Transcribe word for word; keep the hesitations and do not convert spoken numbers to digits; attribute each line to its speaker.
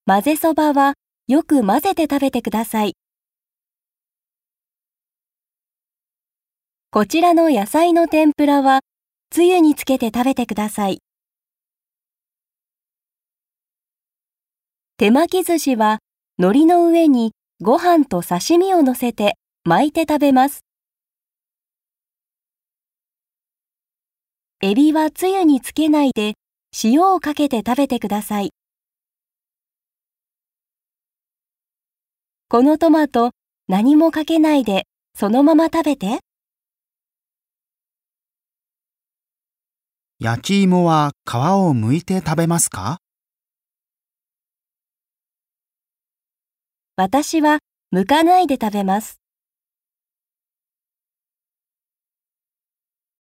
Speaker 1: 混ぜそばはよく混ぜて食べてください。こちらの野菜の天ぷらはつゆにつけて食べてください。手巻き寿司は海苔の上にご飯と刺身を乗せて巻いて食べます。エビはつゆにつけないで塩をかけて食べてください。このトマト、何もかけないでそのまま食べて。
Speaker 2: 焼き芋は皮を剥いて食べますか？
Speaker 1: 私は剥かないで食べます。